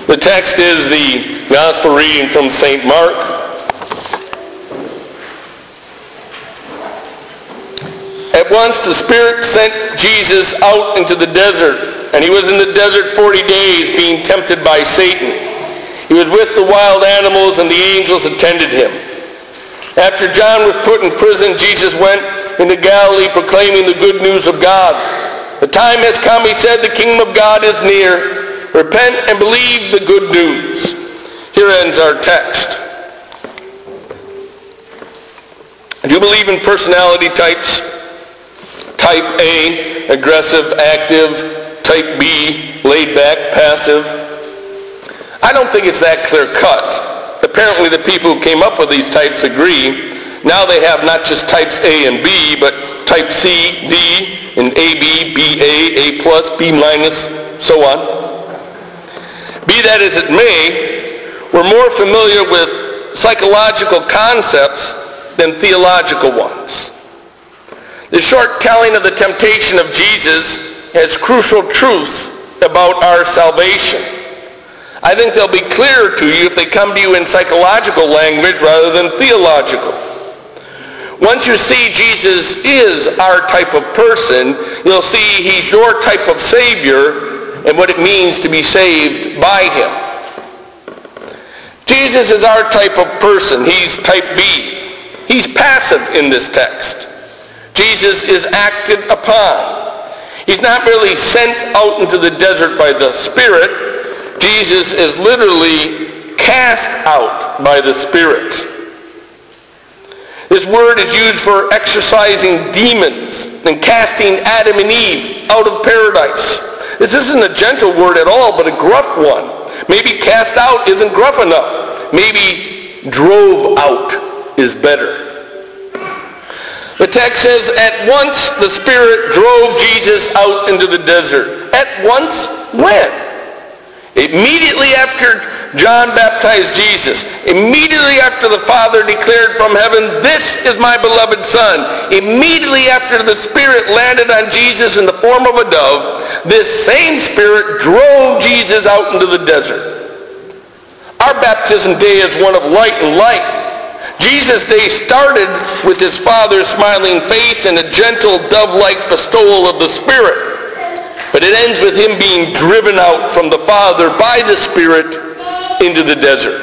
The text is the Gospel reading from St. Mark. At once the Spirit sent Jesus out into the desert, and he was in the desert 40 days being tempted by Satan. He was with the wild animals, and the angels attended him. After John was put in prison, Jesus went into Galilee proclaiming the good news of God. The time has come, he said, the kingdom of God is near. Repent and believe the good news. Here ends our text. Do you believe in personality types? Type A, aggressive, active. Type B, laid back, passive. I don't think it's that clear cut. Apparently the people who came up with these types agree. Now they have not just types A and B, but type C, D, and AB, BA, A+, B-, so on. Be that as it may, we're more familiar with psychological concepts than theological ones. The short telling of the temptation of Jesus has crucial truths about our salvation. I think they'll be clearer to you if they come to you in psychological language rather than theological. Once you see Jesus is our type of person, you'll see he's your type of Savior and what it means to be saved by him. Jesus is our type of person. He's type B. He's passive in this text. Jesus is acted upon. He's not really sent out into the desert by the Spirit. Jesus is literally cast out by the Spirit. This word is used for exorcising demons and casting Adam and Eve out of paradise. This isn't a gentle word at all, but a gruff one. Maybe cast out isn't gruff enough. Maybe drove out is better. The text says, at once the Spirit drove Jesus out into the desert. At once? When? Immediately after John baptized Jesus. Immediately after the Father declared from heaven, this is my beloved Son. Immediately after the Spirit landed on Jesus in the form of a dove, this same Spirit drove Jesus out into the desert. Our baptism day is one of light and light. Jesus' day started with his Father's smiling face and a gentle dove-like bestowal of the Spirit. But it ends with him being driven out from the Father by the Spirit into the desert.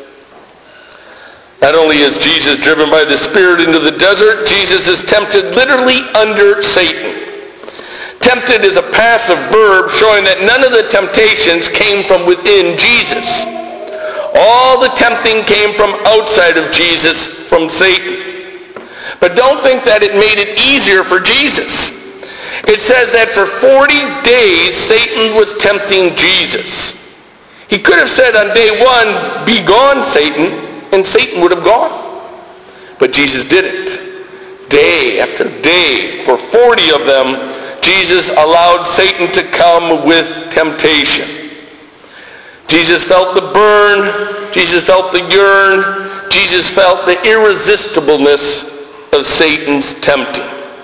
Not only is Jesus driven by the Spirit into the desert, Jesus is tempted literally under Satan. Tempted is a passive verb showing that none of the temptations came from within Jesus. All the tempting came from outside of Jesus, from Satan. But don't think that it made it easier for Jesus. It says that for 40 days Satan was tempting Jesus. He could have said on day one, be gone, Satan, and Satan would have gone. But Jesus didn't. Day after day, for 40 of them, Jesus allowed Satan to come with temptation. Jesus felt the burn. Jesus felt the yearn. Jesus felt the irresistibleness of Satan's tempting.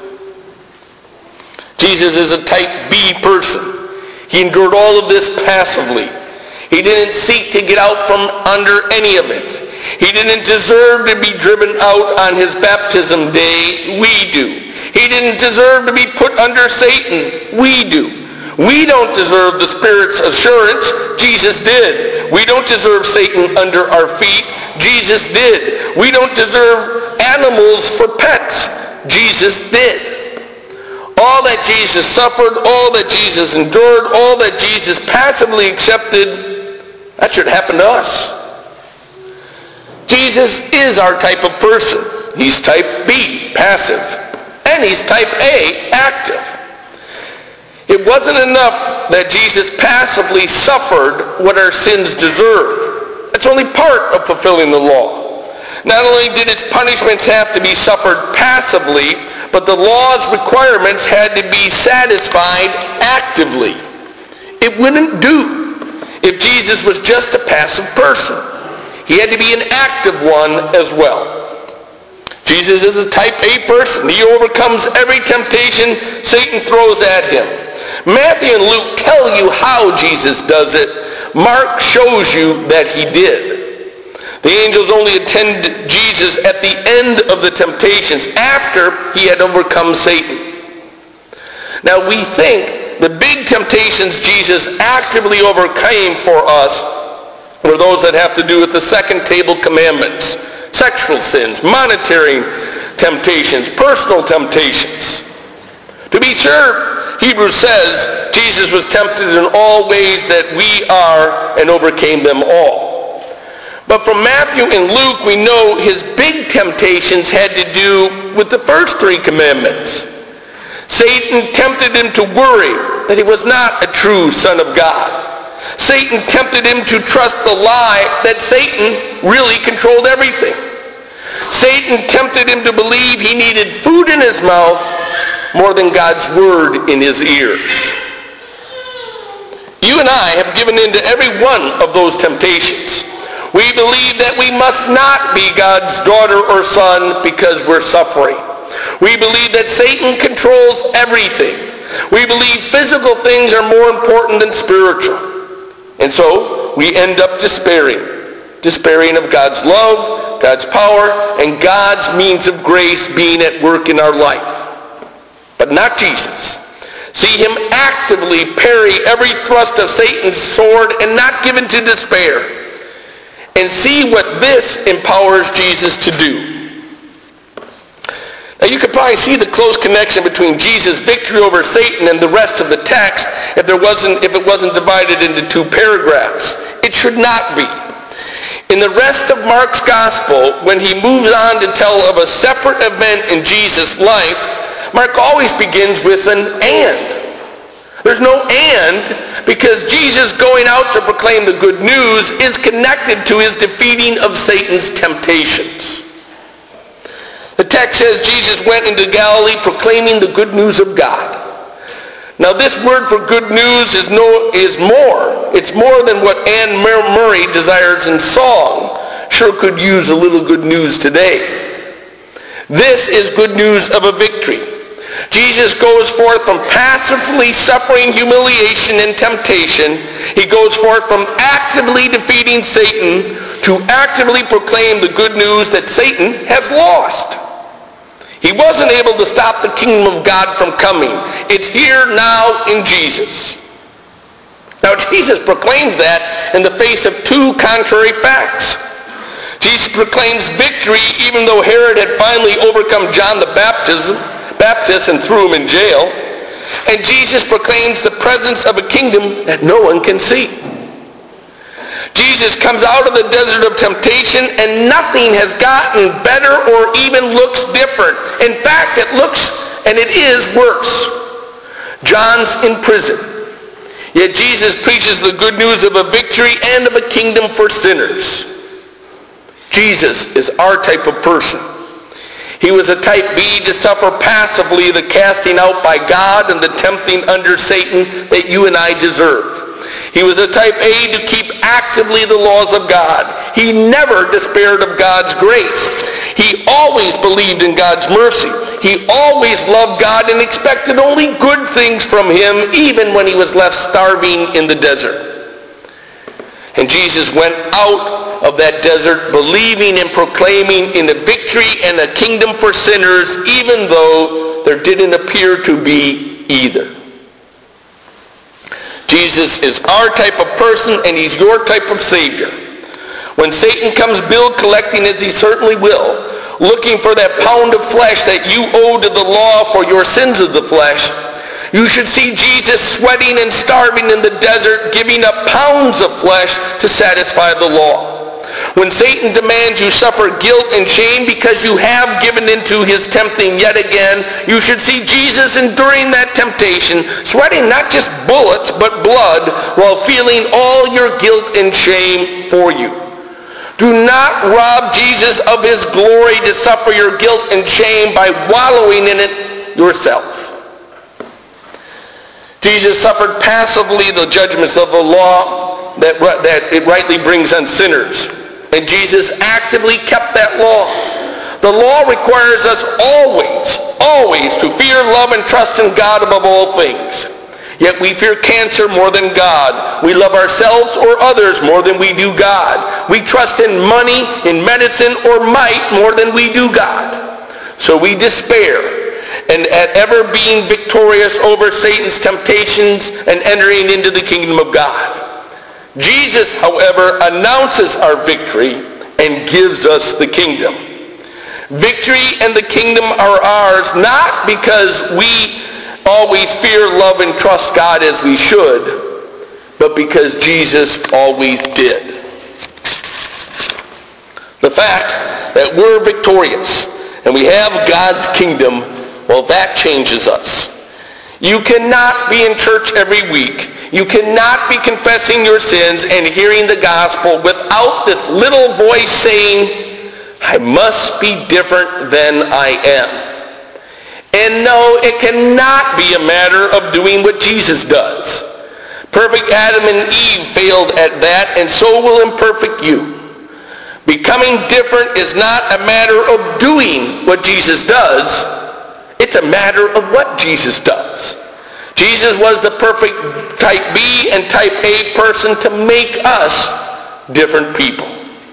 Jesus is a type B person. He endured all of this passively. He didn't seek to get out from under any of it. He didn't deserve to be driven out on his baptism day. We do. He didn't deserve to be put under Satan. We do. We don't deserve the Spirit's assurance. Jesus did. We don't deserve Satan under our feet. Jesus did. We don't deserve animals for pets. Jesus did. All that Jesus suffered, all that Jesus endured, all that Jesus passively accepted, that should happen to us. Jesus is our type of person. He's type B, passive. And he's type A, active. It wasn't enough that Jesus passively suffered what our sins deserve. That's only part of fulfilling the law. Not only did its punishments have to be suffered passively, but the law's requirements had to be satisfied actively. It wouldn't do if Jesus was just a passive person. He had to be an active one as well. Jesus is a type A person. He overcomes every temptation Satan throws at him. Matthew and Luke tell you how Jesus does it, Mark shows you that he did. The angels only attended Jesus at the end of the temptations, after he had overcome Satan. Now we think the big temptations Jesus actively overcame for us were those that have to do with the second table commandments, sexual sins, monetary temptations, personal temptations. To be sure, Hebrews says Jesus was tempted in all ways that we are and overcame them all. But from Matthew and Luke, we know his big temptations had to do with the first three commandments. Satan tempted him to worry that he was not a true son of God. Satan tempted him to trust the lie that Satan really controlled everything. Satan tempted him to believe he needed food in his mouth more than God's word in his ears. You and I have given in to every one of those temptations. We believe that we must not be God's daughter or son because we're suffering. We believe that Satan controls everything. We believe physical things are more important than spiritual. And so we end up despairing of God's love, God's power, and God's means of grace being at work in our life. But not Jesus. See him actively parry every thrust of Satan's sword and not give in to despair. And see what this empowers Jesus to do. Now you could probably see the close connection between Jesus' victory over Satan and the rest of the text if it wasn't divided into two paragraphs. It should not be. In the rest of Mark's gospel, when he moves on to tell of a separate event in Jesus' life, Mark always begins with an and. There's no and because Jesus going out to proclaim the good news is connected to his defeating of Satan's temptations. The text says Jesus went into Galilee proclaiming the good news of God. Now this word for good news is more. It's more than what Anne Murray desires in song. Sure could use a little good news today. This is good news of a victory. Jesus goes forth from passively suffering humiliation and temptation. He goes forth from actively defeating Satan to actively proclaim the good news that Satan has lost. He wasn't able to stop the kingdom of God from coming. It's here now in Jesus. Now Jesus proclaims that in the face of two contrary facts. Jesus proclaims victory even though Herod had finally overcome John the Baptist and threw him in jail. And Jesus proclaims the presence of a kingdom that no one can see. Jesus comes out of the desert of temptation and nothing has gotten better or even looks different. In fact, it looks and it is worse. John's in prison. Yet Jesus preaches the good news of a victory and of a kingdom for sinners. Jesus is our type of person. He was a type B to suffer passively the casting out by God and the tempting under Satan that you and I deserve. He was a type A to keep actively the laws of God. He never despaired of God's grace. He always believed in God's mercy. He always loved God and expected only good things from him, even when he was left starving in the desert. And Jesus went out of that desert believing and proclaiming in a victory and a kingdom for sinners, even though there didn't appear to be either. Jesus is our type of person and he's your type of Savior. When Satan comes bill collecting, as he certainly will, looking for that pound of flesh that you owe to the law for your sins of the flesh, you should see Jesus sweating and starving in the desert, giving up pounds of flesh to satisfy the law. When Satan demands you suffer guilt and shame because you have given into his tempting yet again, you should see Jesus enduring that temptation, sweating not just bullets but blood, while feeling all your guilt and shame for you. Do not rob Jesus of his glory to suffer your guilt and shame by wallowing in it yourself. Jesus suffered passively the judgments of the law that it rightly brings on sinners. And Jesus actively kept that law. The law requires us always to fear, love, and trust in God above all things. Yet we fear cancer more than God. We love ourselves or others more than we do God. We trust in money, in medicine, or might more than we do God. So we despair, and at ever being victorious over Satan's temptations and entering into the kingdom of God. Jesus, however, announces our victory and gives us the kingdom. Victory and the kingdom are ours not because we always fear, love, and trust God as we should, but because Jesus always did. The fact that we're victorious and we have God's kingdom, well, that changes us. You cannot be in church every week. You cannot be confessing your sins and hearing the gospel without this little voice saying, I must be different than I am. And no, it cannot be a matter of doing what Jesus does. Perfect Adam and Eve failed at that, and so will imperfect you. Becoming different is not a matter of doing what Jesus does. It's a matter of what Jesus does. Jesus was the perfect type B and type A person to make us different people.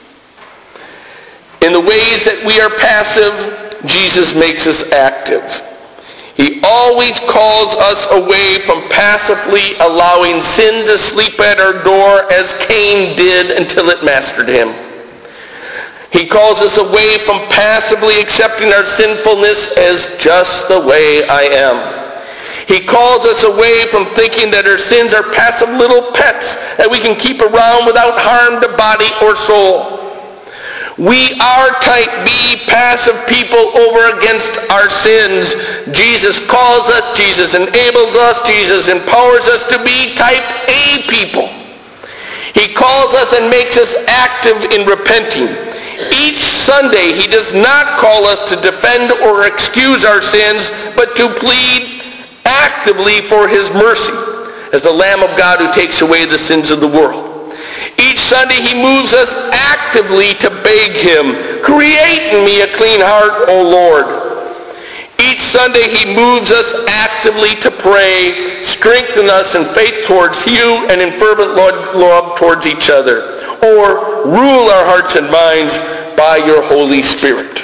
In the ways that we are passive, Jesus makes us active. He always calls us away from passively allowing sin to sleep at our door as Cain did until it mastered him. He calls us away from passively accepting our sinfulness as just the way I am. He calls us away from thinking that our sins are passive little pets that we can keep around without harm to body or soul. We are type B, passive people over against our sins. Jesus calls us, Jesus enables us, Jesus empowers us to be type A people. He calls us and makes us active in repenting. Each Sunday, he does not call us to defend or excuse our sins, but to plead actively for his mercy as the Lamb of God who takes away the sins of the world. Each Sunday he moves us actively to beg him, create in me a clean heart, O Lord. Each Sunday he moves us actively to pray, strengthen us in faith towards you and in fervent love towards each other, or rule our hearts and minds by your Holy Spirit.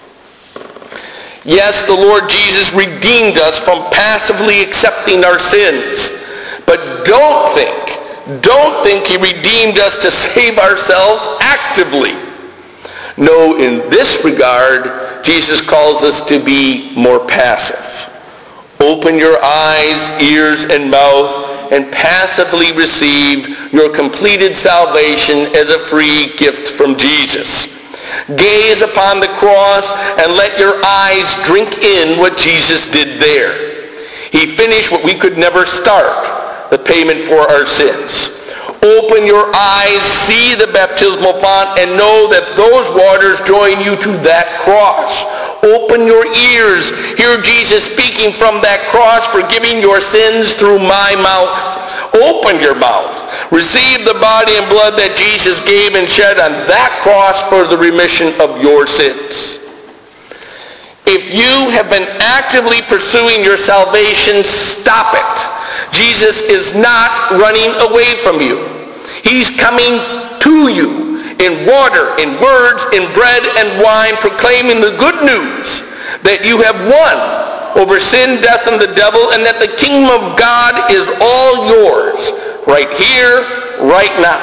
Yes, the Lord Jesus redeemed us from passively accepting our sins, but don't think he redeemed us to save ourselves actively. No, in this regard, Jesus calls us to be more passive. Open your eyes, ears, and mouth, and passively receive your completed salvation as a free gift from Jesus. Gaze upon the cross and let your eyes drink in what Jesus did there. He finished what we could never start, the payment for our sins. Open your eyes, see the baptismal font, and know that those waters join you to that cross. Open your ears, hear Jesus speaking from that cross, forgiving your sins through my mouth. Open your mouth. Receive the body and blood that Jesus gave and shed on that cross for the remission of your sins. If you have been actively pursuing your salvation, stop it. Jesus is not running away from you. He's coming to you in water, in words, in bread and wine, proclaiming the good news that you have won over sin, death, and the devil, and that the kingdom of God is all yours, right here, right now.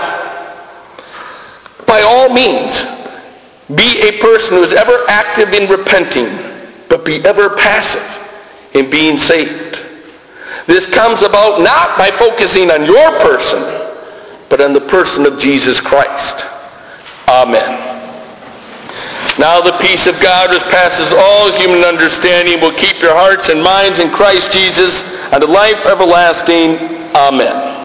By all means, be a person who is ever active in repenting, but be ever passive in being saved. This comes about not by focusing on your person, but on the person of Jesus Christ. Amen. Now the peace of God which passes all human understanding will keep your hearts and minds in Christ Jesus unto life everlasting. Amen.